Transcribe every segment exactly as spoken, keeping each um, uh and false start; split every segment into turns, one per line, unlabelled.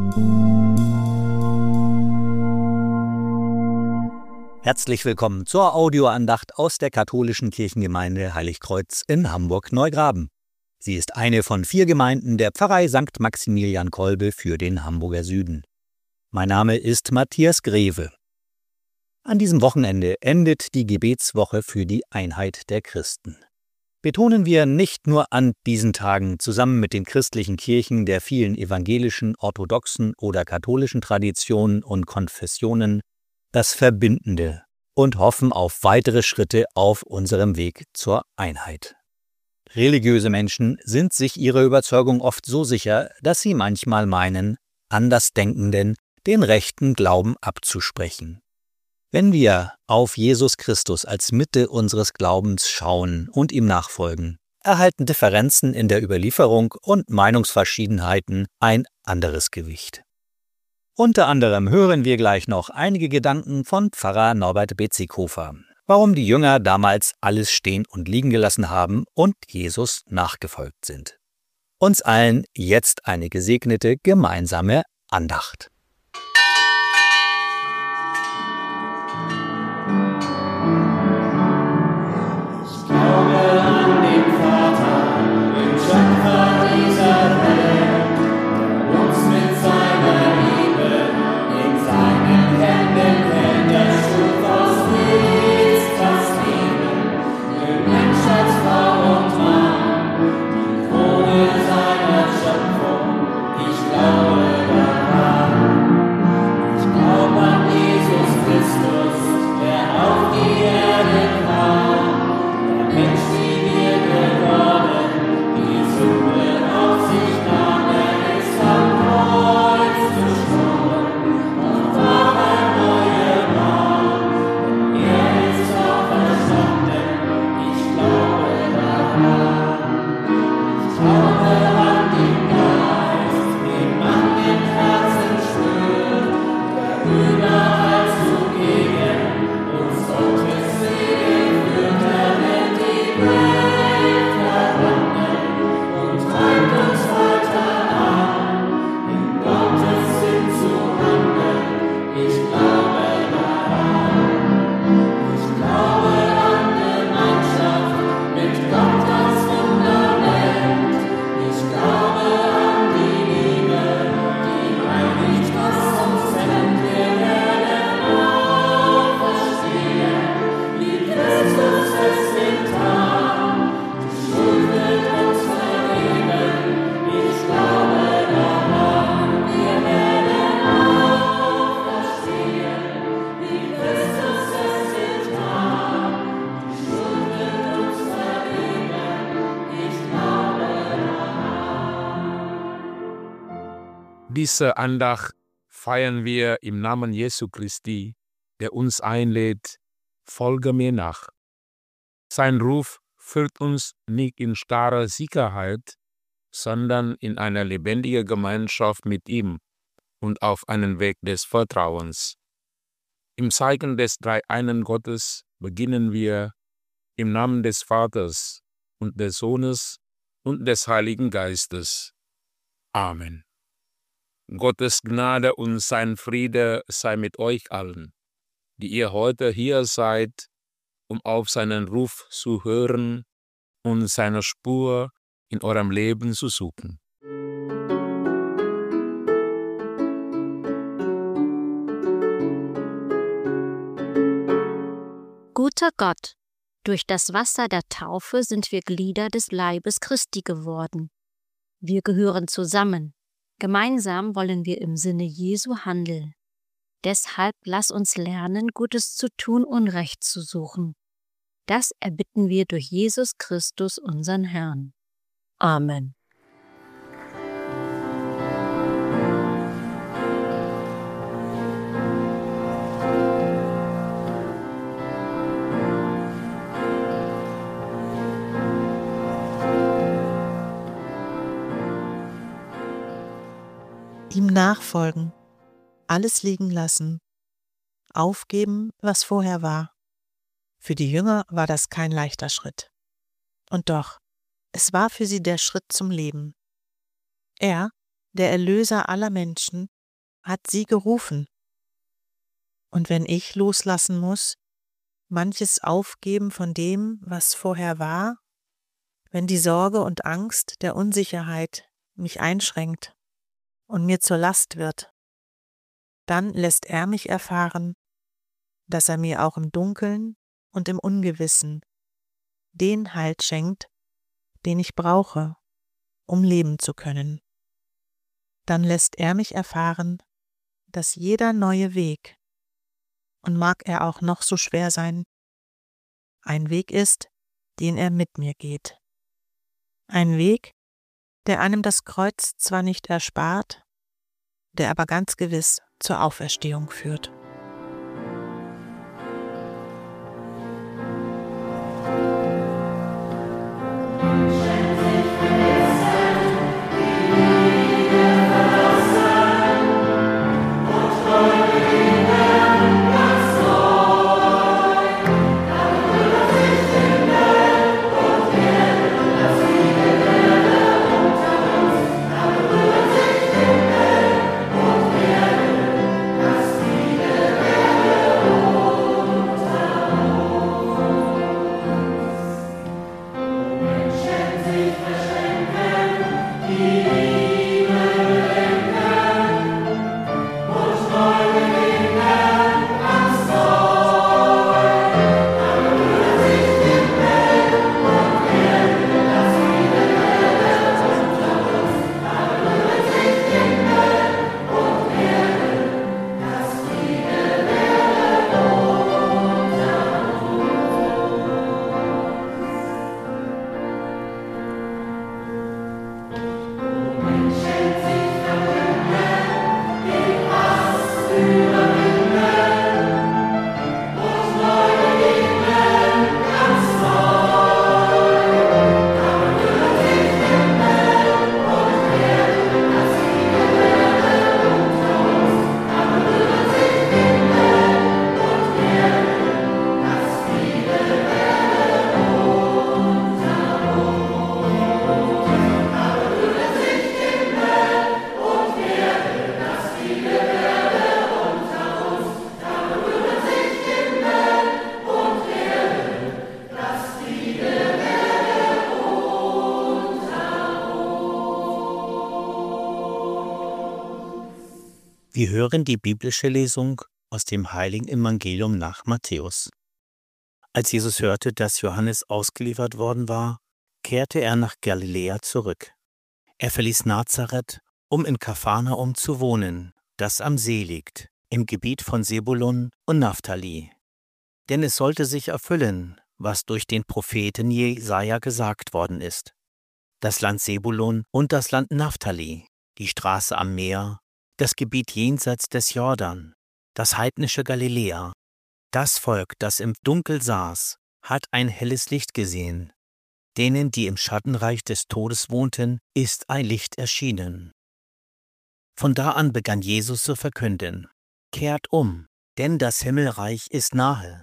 Herzlich willkommen zur Audioandacht aus der katholischen Kirchengemeinde Heiligkreuz in Hamburg-Neugraben. Sie ist eine von vier Gemeinden der Pfarrei Sankt Maximilian Kolbe für den Hamburger Süden. Mein Name ist Matthias Greve. An diesem Wochenende endet die Gebetswoche für die Einheit der Christen. Betonen wir nicht nur an diesen Tagen zusammen mit den christlichen Kirchen der vielen evangelischen, orthodoxen oder katholischen Traditionen und Konfessionen das Verbindende und hoffen auf weitere Schritte auf unserem Weg zur Einheit. Religiöse Menschen sind sich ihrer Überzeugung oft so sicher, dass sie manchmal meinen, Andersdenkenden den rechten Glauben abzusprechen. Wenn wir auf Jesus Christus als Mitte unseres Glaubens schauen und ihm nachfolgen, erhalten Differenzen in der Überlieferung und Meinungsverschiedenheiten ein anderes Gewicht. Unter anderem hören wir gleich noch einige Gedanken von Pfarrer Norbert Betzikofer, warum die Jünger damals alles stehen und liegen gelassen haben und Jesus nachgefolgt sind. Uns allen jetzt eine gesegnete gemeinsame Andacht.
Diese Andacht feiern wir im Namen Jesu Christi, der uns einlädt, folge mir nach. Sein Ruf führt uns nicht in starrer Sicherheit, sondern in eine lebendige Gemeinschaft mit ihm und auf einen Weg des Vertrauens. Im Zeichen des Dreieinen Gottes beginnen wir im Namen des Vaters und des Sohnes und des Heiligen Geistes. Amen. Gottes Gnade und sein Friede sei mit euch allen, die ihr heute hier seid, um auf seinen Ruf zu hören und seine Spur in eurem Leben zu suchen.
Guter Gott, durch das Wasser der Taufe sind wir Glieder des Leibes Christi geworden. Wir gehören zusammen. Gemeinsam wollen wir im Sinne Jesu handeln. Deshalb lass uns lernen, Gutes zu tun und Recht zu suchen. Das erbitten wir durch Jesus Christus, unseren Herrn. Amen.
Ihm nachfolgen, alles liegen lassen, aufgeben, was vorher war. Für die Jünger war das kein leichter Schritt. Und doch, es war für sie der Schritt zum Leben. Er, der Erlöser aller Menschen, hat sie gerufen. Und wenn ich loslassen muss, manches aufgeben von dem, was vorher war, wenn die Sorge und Angst der Unsicherheit mich einschränkt und mir zur Last wird, dann lässt er mich erfahren, dass er mir auch im Dunkeln und im Ungewissen den Halt schenkt, den ich brauche, um leben zu können. Dann lässt er mich erfahren, dass jeder neue Weg, und mag er auch noch so schwer sein, ein Weg ist, den er mit mir geht. Ein Weg, der einem das Kreuz zwar nicht erspart, der aber ganz gewiss zur Auferstehung führt.
Wir hören die biblische Lesung aus dem Heiligen Evangelium nach Matthäus. Als Jesus hörte, dass Johannes ausgeliefert worden war, kehrte er nach Galiläa zurück. Er verließ Nazareth, um in Kapharnaum zu wohnen, das am See liegt, im Gebiet von Sebulun und Naphtali. Denn es sollte sich erfüllen, was durch den Propheten Jesaja gesagt worden ist. Das Land Sebulun und das Land Naphtali, die Straße am Meer, das Gebiet jenseits des Jordan, das heidnische Galiläa. Das Volk, das im Dunkel saß, hat ein helles Licht gesehen. Denen, die im Schattenreich des Todes wohnten, ist ein Licht erschienen. Von da an begann Jesus zu verkünden: Kehrt um, denn das Himmelreich ist nahe.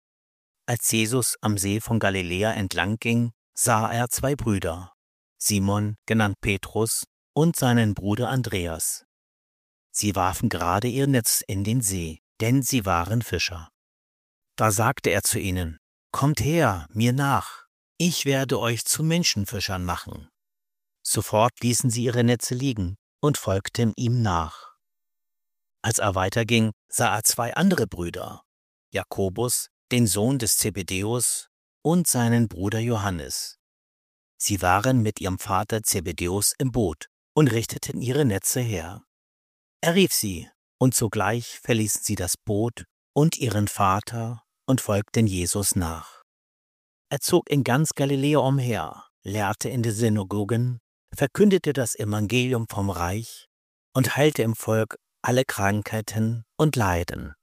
Als Jesus am See von Galiläa entlang ging, sah er zwei Brüder, Simon, genannt Petrus, und seinen Bruder Andreas. Sie warfen gerade ihr Netz in den See, denn sie waren Fischer. Da sagte er zu ihnen: Kommt her, mir nach, ich werde euch zu Menschenfischern machen. Sofort ließen sie ihre Netze liegen und folgten ihm nach. Als er weiterging, sah er zwei andere Brüder, Jakobus, den Sohn des Zebedäus, und seinen Bruder Johannes. Sie waren mit ihrem Vater Zebedäus im Boot und richteten ihre Netze her. Er rief sie, und sogleich verließen sie das Boot und ihren Vater und folgten Jesus nach. Er zog in ganz Galiläa umher, lehrte in den Synagogen, verkündete das Evangelium vom Reich und heilte im Volk alle Krankheiten und Leiden.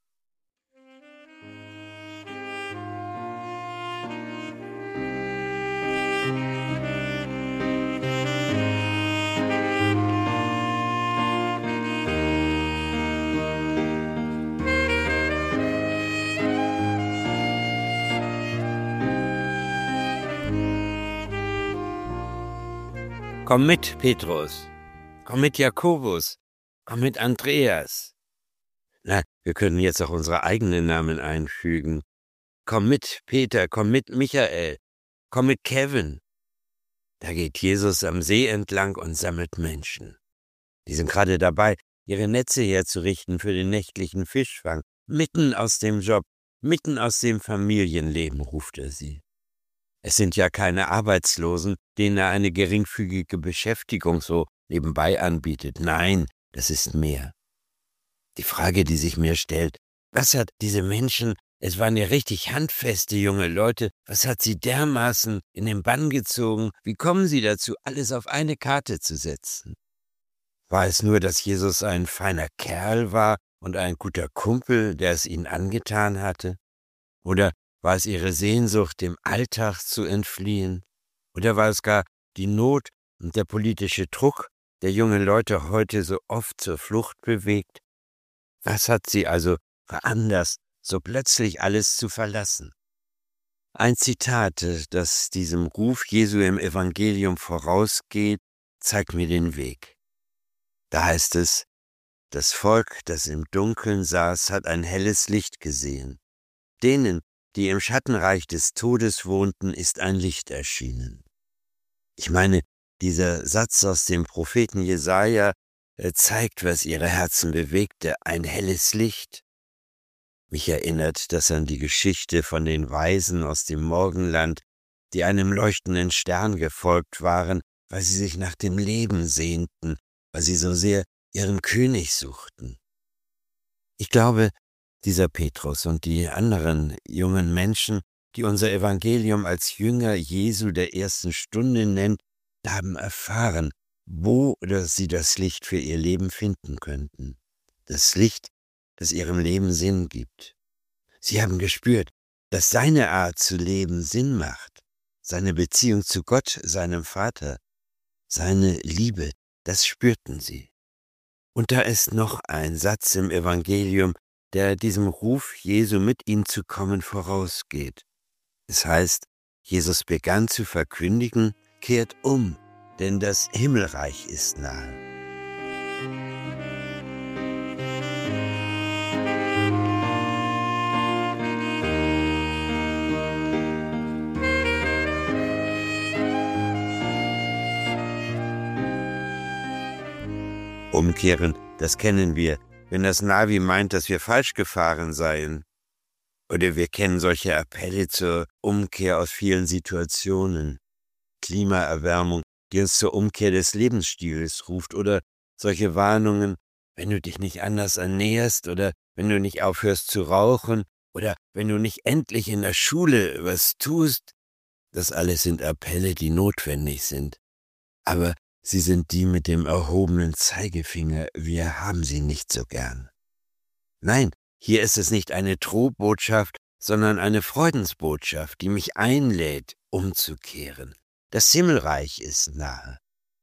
Komm mit, Petrus, komm mit, Jakobus, komm mit Andreas. Na, wir können jetzt auch unsere eigenen Namen einfügen. Komm mit Peter, komm mit Michael, komm mit Kevin. Da geht Jesus am See entlang und sammelt Menschen. Die sind gerade dabei, ihre Netze herzurichten für den nächtlichen Fischfang. Mitten aus dem Job, mitten aus dem Familienleben ruft er sie. Es sind ja keine Arbeitslosen, denen er eine geringfügige Beschäftigung so nebenbei anbietet. Nein, das ist mehr. Die Frage, die sich mir stellt, was hat diese Menschen, es waren ja richtig handfeste junge Leute, was hat sie dermaßen in den Bann gezogen? Wie kommen sie dazu, alles auf eine Karte zu setzen? War es nur, dass Jesus ein feiner Kerl war und ein guter Kumpel, der es ihnen angetan hatte? Oder war es ihre Sehnsucht, dem Alltag zu entfliehen? Oder war es gar die Not und der politische Druck, der junge Leute heute so oft zur Flucht bewegt? Was hat sie also veranlasst, so plötzlich alles zu verlassen? Ein Zitat, das diesem Ruf Jesu im Evangelium vorausgeht, zeigt mir den Weg. Da heißt es, das Volk, das im Dunkeln saß, hat ein helles Licht gesehen. Denen, die im Schattenreich des Todes wohnten, ist ein Licht erschienen. Ich meine, dieser Satz aus dem Propheten Jesaja äh, zeigt, was ihre Herzen bewegte, ein helles Licht. Mich erinnert das an die Geschichte von den Weisen aus dem Morgenland, die einem leuchtenden Stern gefolgt waren, weil sie sich nach dem Leben sehnten, weil sie so sehr ihren König suchten. Ich glaube, dieser Petrus und die anderen jungen Menschen, die unser Evangelium als Jünger Jesu der ersten Stunde nennt, haben erfahren, wo sie das Licht für ihr Leben finden könnten. Das Licht, das ihrem Leben Sinn gibt. Sie haben gespürt, dass seine Art zu leben Sinn macht. Seine Beziehung zu Gott, seinem Vater, seine Liebe, das spürten sie. Und da ist noch ein Satz im Evangelium, der diesem Ruf Jesu, mit ihm zu kommen, vorausgeht. Es heißt, Jesus begann zu verkündigen, kehrt um, denn das Himmelreich ist nahe. Umkehren, das kennen wir, wenn das Navi meint, dass wir falsch gefahren seien. Oder wir kennen solche Appelle zur Umkehr aus vielen Situationen. Klimaerwärmung, die uns zur Umkehr des Lebensstils ruft. Oder solche Warnungen, wenn du dich nicht anders ernährst oder wenn du nicht aufhörst zu rauchen oder wenn du nicht endlich in der Schule was tust. Das alles sind Appelle, die notwendig sind. Aber sie sind die mit dem erhobenen Zeigefinger, wir haben sie nicht so gern. Nein, hier ist es nicht eine Drohbotschaft, sondern eine Freudensbotschaft, die mich einlädt, umzukehren. Das Himmelreich ist nahe.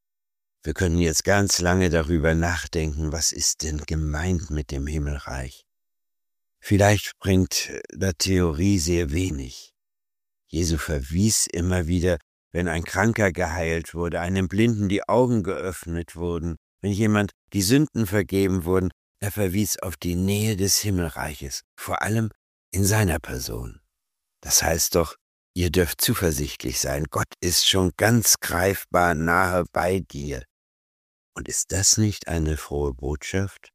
Wir können jetzt ganz lange darüber nachdenken, was ist denn gemeint mit dem Himmelreich? Vielleicht bringt der Theorie sehr wenig. Jesu verwies immer wieder, wenn ein Kranker geheilt wurde, einem Blinden die Augen geöffnet wurden, wenn jemand die Sünden vergeben wurden, er verwies auf die Nähe des Himmelreiches, vor allem in seiner Person. Das heißt doch, ihr dürft zuversichtlich sein, Gott ist schon ganz greifbar nahe bei dir. Und ist das nicht eine frohe Botschaft?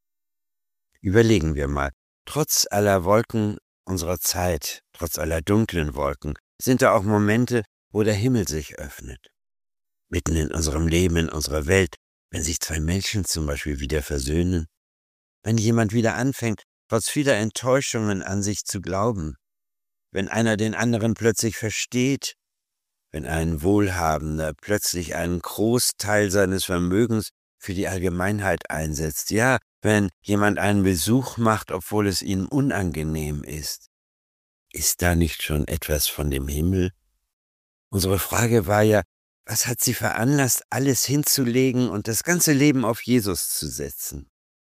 Überlegen wir mal, trotz aller Wolken unserer Zeit, trotz aller dunklen Wolken, sind da auch Momente, wo der Himmel sich öffnet. Mitten in unserem Leben, in unserer Welt, wenn sich zwei Menschen zum Beispiel wieder versöhnen, wenn jemand wieder anfängt, trotz vieler Enttäuschungen an sich zu glauben, wenn einer den anderen plötzlich versteht, wenn ein Wohlhabender plötzlich einen Großteil seines Vermögens für die Allgemeinheit einsetzt, ja, wenn jemand einen Besuch macht, obwohl es ihm unangenehm ist, ist da nicht schon etwas von dem Himmel? Unsere Frage war ja, was hat sie veranlasst, alles hinzulegen und das ganze Leben auf Jesus zu setzen?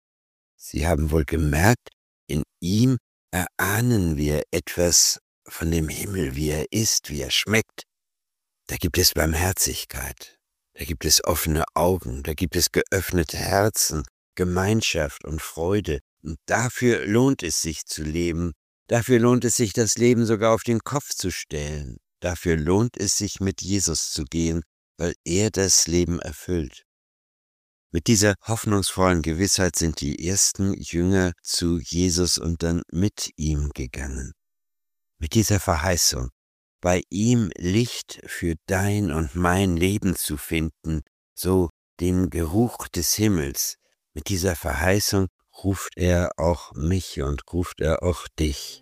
Sie haben wohl gemerkt, in ihm erahnen wir etwas von dem Himmel, wie er ist, wie er schmeckt. Da gibt es Barmherzigkeit, da gibt es offene Augen, da gibt es geöffnete Herzen, Gemeinschaft und Freude. Und dafür lohnt es sich zu leben. Dafür lohnt es sich, das Leben sogar auf den Kopf zu stellen. Dafür lohnt es sich, mit Jesus zu gehen, weil er das Leben erfüllt. Mit dieser hoffnungsvollen Gewissheit sind die ersten Jünger zu Jesus und dann mit ihm gegangen. Mit dieser Verheißung, bei ihm Licht für dein und mein Leben zu finden, so den Geruch des Himmels. Mit dieser Verheißung ruft er auch mich und ruft er auch dich.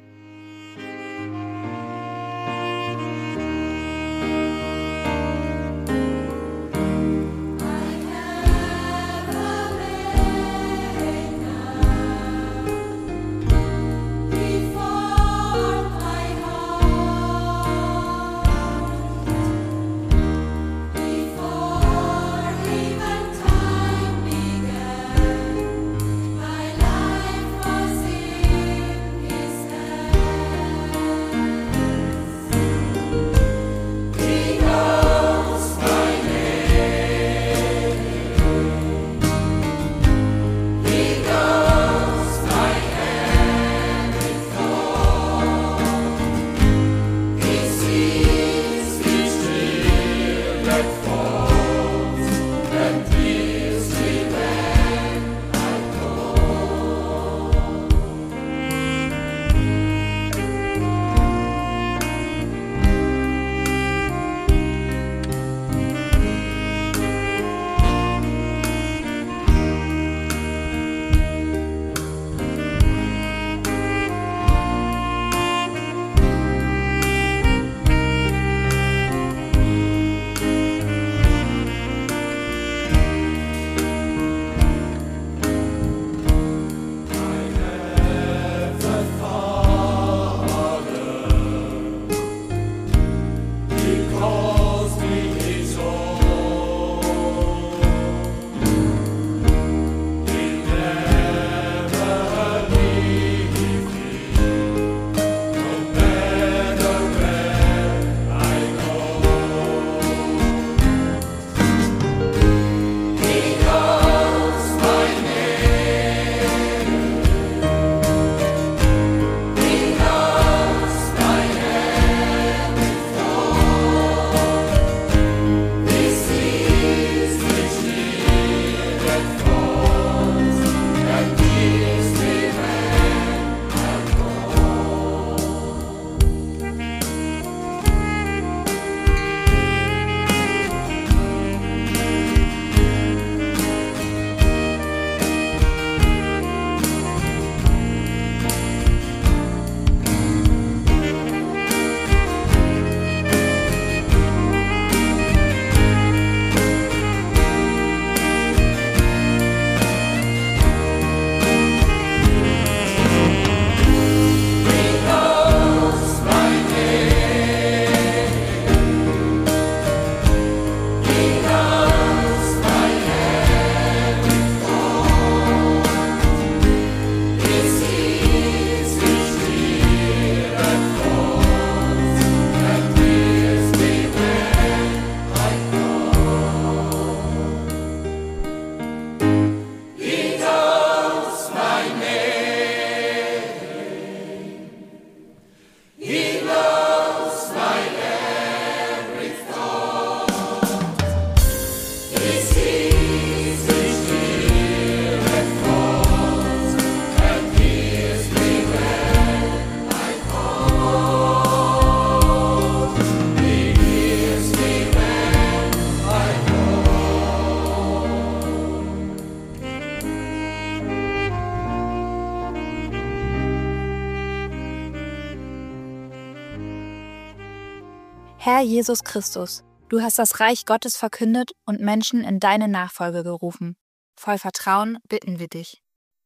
Herr Jesus Christus, du hast das Reich Gottes verkündet und Menschen in deine Nachfolge gerufen. Voll Vertrauen bitten wir dich.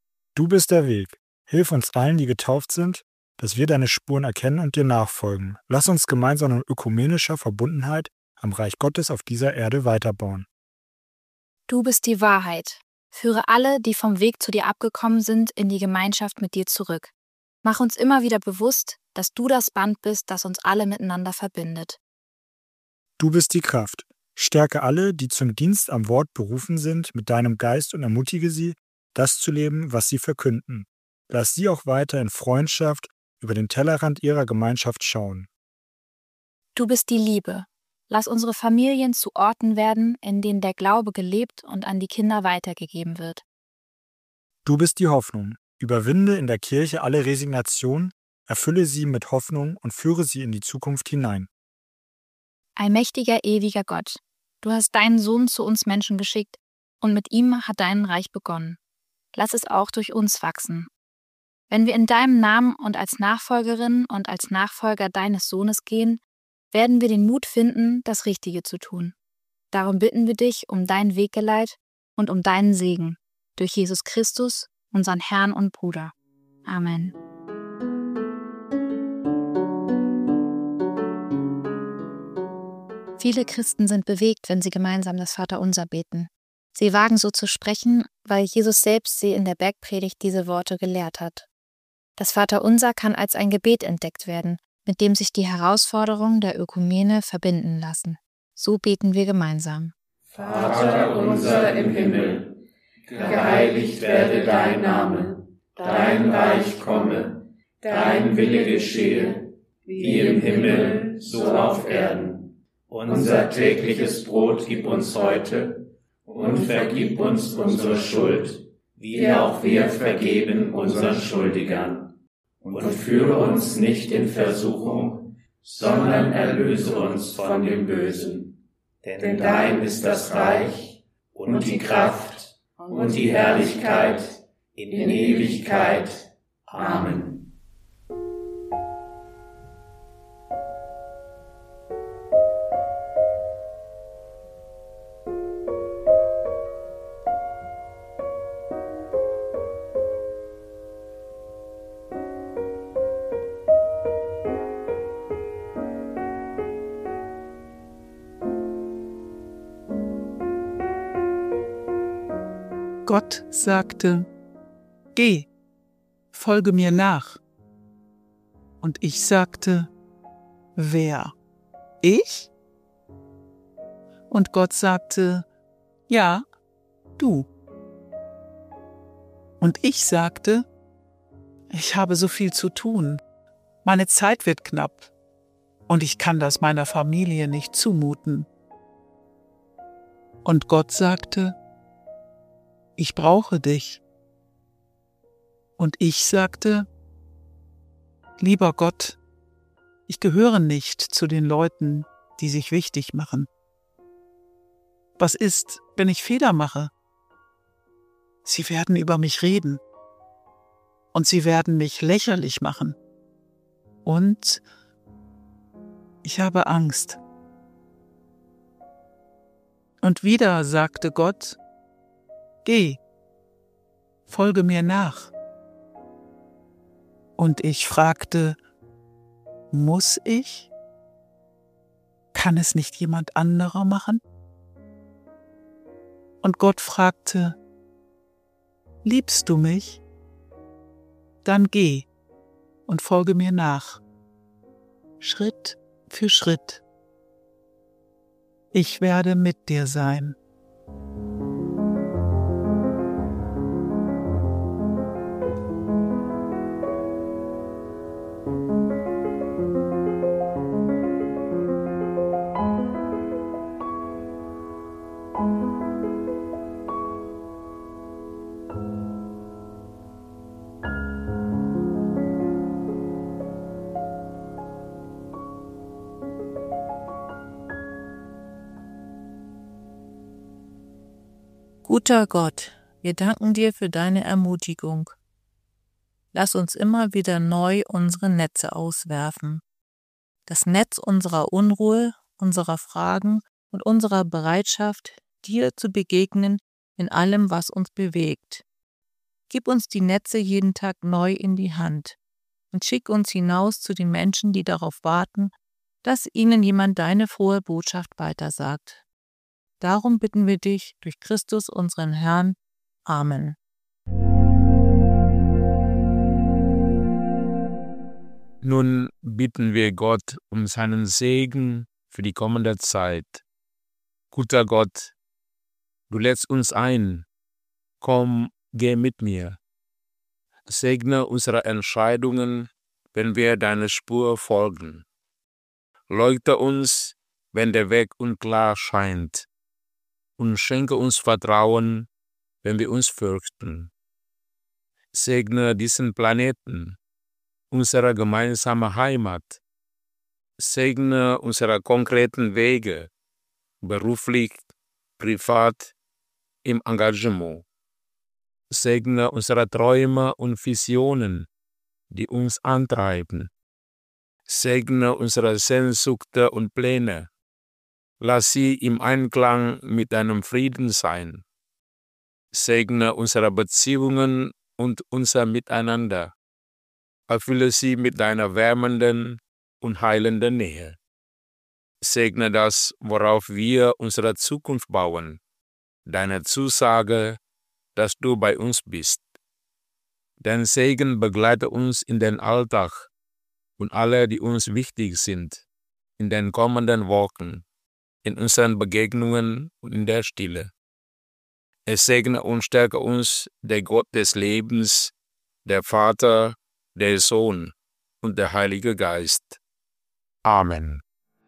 Du bist der Weg. Hilf uns allen, die getauft sind, dass wir deine Spuren erkennen und dir nachfolgen. Lass uns gemeinsam in ökumenischer Verbundenheit am Reich Gottes auf dieser Erde weiterbauen.
Du bist die Wahrheit. Führe alle, die vom Weg zu dir abgekommen sind, in die Gemeinschaft mit dir zurück. Mach uns immer wieder bewusst, dass du das Band bist, das uns alle miteinander verbindet.
Du bist die Kraft. Stärke alle, die zum Dienst am Wort berufen sind, mit deinem Geist und ermutige sie, das zu leben, was sie verkünden. Lass sie auch weiter in Freundschaft über den Tellerrand ihrer Gemeinschaft schauen.
Du bist die Liebe. Lass unsere Familien zu Orten werden, in denen der Glaube gelebt und an die Kinder weitergegeben wird.
Du bist die Hoffnung. Überwinde in der Kirche alle Resignation, erfülle sie mit Hoffnung und führe sie in die Zukunft hinein.
Allmächtiger, ewiger Gott, du hast deinen Sohn zu uns Menschen geschickt und mit ihm hat dein Reich begonnen. Lass es auch durch uns wachsen. Wenn wir in deinem Namen und als Nachfolgerin und als Nachfolger deines Sohnes gehen, werden wir den Mut finden, das Richtige zu tun. Darum bitten wir dich um dein Weggeleit und um deinen Segen. Durch Jesus Christus, unseren Herrn und Bruder. Amen. Viele Christen sind bewegt, wenn sie gemeinsam das Vaterunser beten. Sie wagen so zu sprechen, weil Jesus selbst sie in der Bergpredigt diese Worte gelehrt hat. Das Vaterunser kann als ein Gebet entdeckt werden, mit dem sich die Herausforderungen der Ökumene verbinden lassen. So beten wir gemeinsam.
Vater unser im Himmel, geheiligt werde dein Name, dein Reich komme, dein Wille geschehe, wie im Himmel, so auf Erden. Unser tägliches Brot gib uns heute und vergib uns unsere Schuld, wie auch wir vergeben unseren Schuldigern. Und führe uns nicht in Versuchung, sondern erlöse uns von dem Bösen. Denn dein ist das Reich und die Kraft und die Herrlichkeit in Ewigkeit. Amen.
Gott sagte, geh, folge mir nach. Und ich sagte, wer? Ich? Und Gott sagte, ja, du. Und ich sagte, ich habe so viel zu tun, meine Zeit wird knapp und ich kann das meiner Familie nicht zumuten. Und Gott sagte, ich brauche dich. Und ich sagte, lieber Gott, ich gehöre nicht zu den Leuten, die sich wichtig machen. Was ist, wenn ich Fehler mache? Sie werden über mich reden. Und sie werden mich lächerlich machen. Und ich habe Angst. Und wieder sagte Gott, geh, folge mir nach. Und ich fragte, muss ich? Kann es nicht jemand anderer machen? Und Gott fragte, liebst du mich? Dann geh und folge mir nach, Schritt für Schritt. Ich werde mit dir sein. Guter Gott, wir danken dir für deine Ermutigung. Lass uns immer wieder neu unsere Netze auswerfen. Das Netz unserer Unruhe, unserer Fragen und unserer Bereitschaft, dir zu begegnen in allem, was uns bewegt. Gib uns die Netze jeden Tag neu in die Hand und schick uns hinaus zu den Menschen, die darauf warten, dass ihnen jemand deine frohe Botschaft weitersagt. Darum bitten wir dich durch Christus, unseren Herrn. Amen.
Nun bitten wir Gott um seinen Segen für die kommende Zeit. Guter Gott, du lädst uns ein. Komm, geh mit mir. Segne unsere Entscheidungen, wenn wir deiner Spur folgen. Leuchte uns, wenn der Weg unklar scheint. Und schenke uns Vertrauen, wenn wir uns fürchten. Segne diesen Planeten, unsere gemeinsame Heimat. Segne unsere konkreten Wege, beruflich, privat, im Engagement. Segne unsere Träume und Visionen, die uns antreiben. Segne unsere Sehnsüchte und Pläne. Lass sie im Einklang mit deinem Frieden sein. Segne unsere Beziehungen und unser Miteinander. Erfülle sie mit deiner wärmenden und heilenden Nähe. Segne das, worauf wir unsere Zukunft bauen, deine Zusage, dass du bei uns bist. Dein Segen begleite uns in den Alltag und alle, die uns wichtig sind, in den kommenden Wochen, in unseren Begegnungen und in der Stille. Es segne und stärke uns der Gott des Lebens, der Vater, der Sohn und der Heilige Geist. Amen.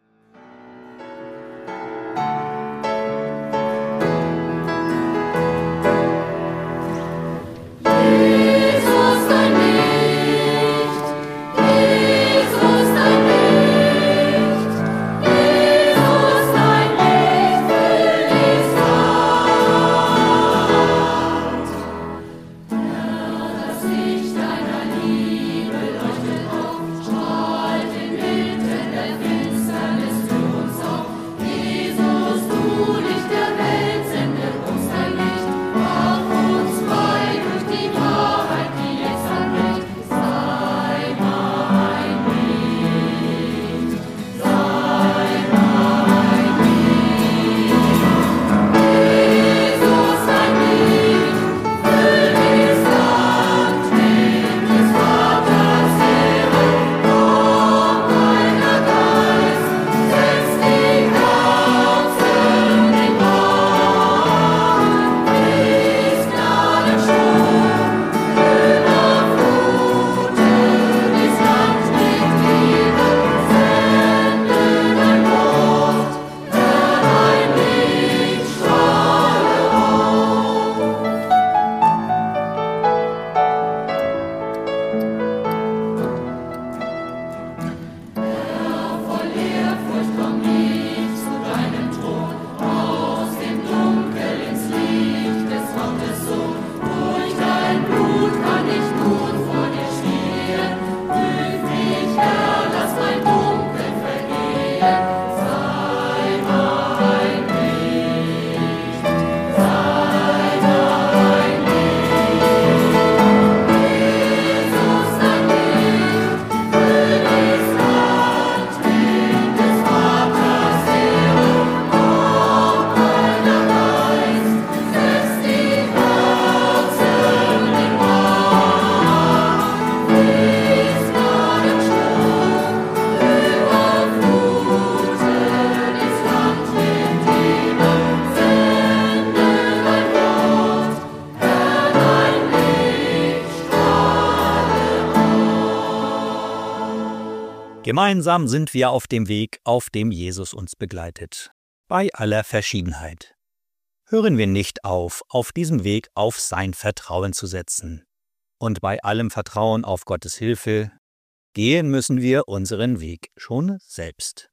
Gemeinsam sind wir auf dem Weg, auf dem Jesus uns begleitet, bei aller Verschiedenheit. Hören wir nicht auf, auf diesem Weg auf sein Vertrauen zu setzen. Und bei allem Vertrauen auf Gottes Hilfe gehen müssen wir unseren Weg schon selbst.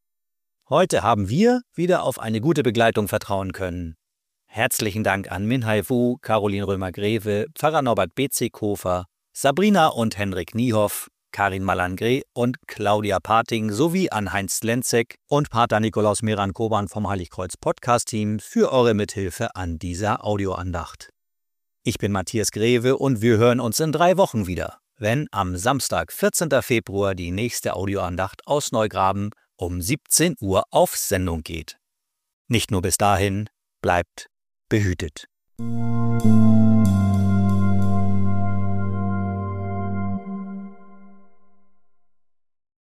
Heute haben wir wieder auf eine gute Begleitung vertrauen können. Herzlichen Dank an Minhai Wu, Caroline Römer-Greve, Pfarrer Norbert Bezighofer, Sabrina und Henrik Niehoff, Karin Malangre und Claudia Pating sowie an Heinz Lenzek und Pater Nikolaus Meran-Koban vom Heiligkreuz Podcast-Team für eure Mithilfe an dieser Audioandacht. Ich bin Matthias Greve und wir hören uns in drei Wochen wieder, wenn am Samstag, vierzehnten Februar, die nächste Audioandacht aus Neugraben um siebzehn Uhr auf Sendung geht. Nicht nur bis dahin, bleibt behütet.